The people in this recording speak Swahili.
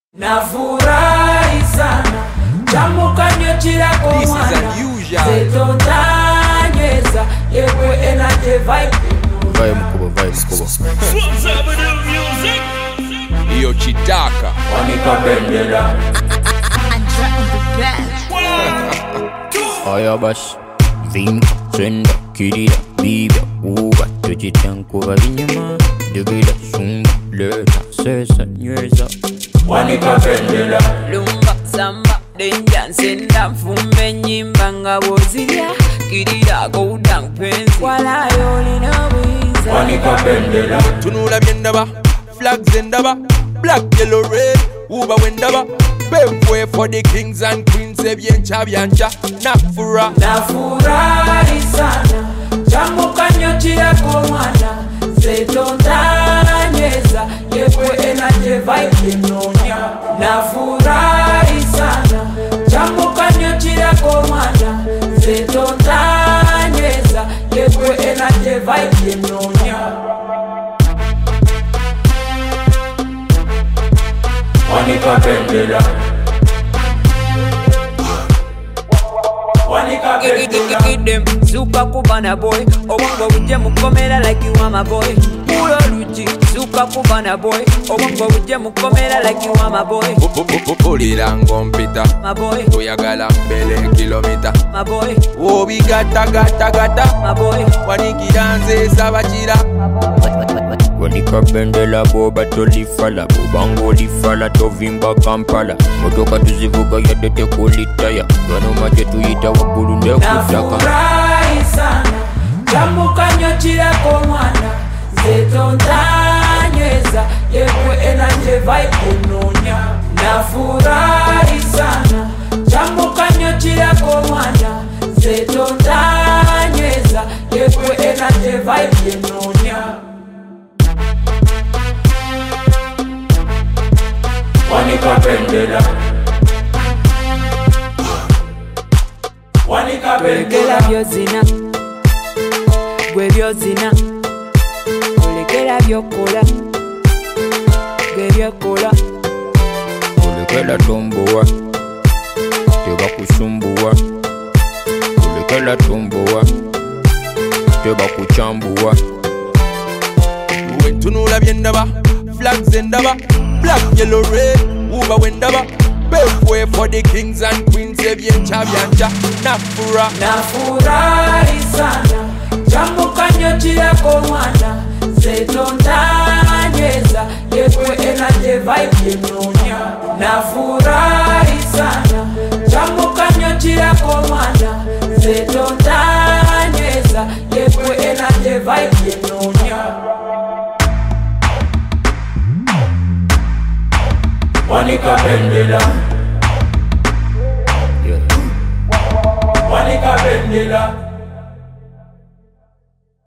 Nafurahi sana Jamuka nyochira kwa mwana Zetotanyeza Yekwe energy vibe Vibe mkubwa Iyo chitaka Wanika bendera Aya bash Vim, Senda, Kirida, Bibia, Uba Tujitankuva vinyama Dugida, Sumba, Leta, Sesa, Nyeza Wanika bendera Lumba, Samba, Denja, Senda, Mfumbe, Nyimba, Ngawozilya Kirida, Gouda, Mpenzi Wala yoli na wiza Wanika bendera Tunula myendaba, flags endaba Black, yellow, red, Uba wendaba Pave way for the kings and queens Ebyencha, byancha, Nafura Nafurahi sana Jamuka nyochira kwa mwana Zetotanyeza Yekwe energy vibe Yenonya Nafurahi sana Jamuka nyochira kwa mwana Zetotanyeza Yekwe energy vibe Yenonya Wanika bendera Wanika bendera Them Zuka kubana boy Obongo uje mukomera like you are my boy Ulo luchi Zuka kubana boy Obongo uje mukomera like you are my boy Pulira ngompita My boy Tuyagala mbele kilomita My boy Obi gata gata gata My boy Wanikiranze sabachira Wanika bendela boba tolifala Bobango lifala tovimba Kampala Motoka tuzivuga yadete kulitaya Gano mache tuyita wakulu ndekutaka Nafurahi sana Jamuka nyochira kwa mwana Zetotanyeza Yekwe energy vibe Yenonya Nafurahi sana Jamuka nyochira kwa mwana Zetotanyeza Yekwe energy vibe Yenonya Wanika bendera Wanika bendera Olekera byozina Gwe byozina Olekera byokola Gwe byokola Olekela tombowa Teba kusumbuwa Olekela tombowa Teba kuchambuwa Tunula myendaba, flags endaba Black, yellow, red, Uba wendaba Pave way for the kings and queens Ebyencha, byancha, Nafura Nafurahi sana Jamuka nyochira kwa mwana Zetotanyeza Yekwe energy vibe Yenonya Nafurahi sana Jamuka nyochira kwa mwana Zetotanyeza Yekwe energy vibe Yenonya Wanika bendera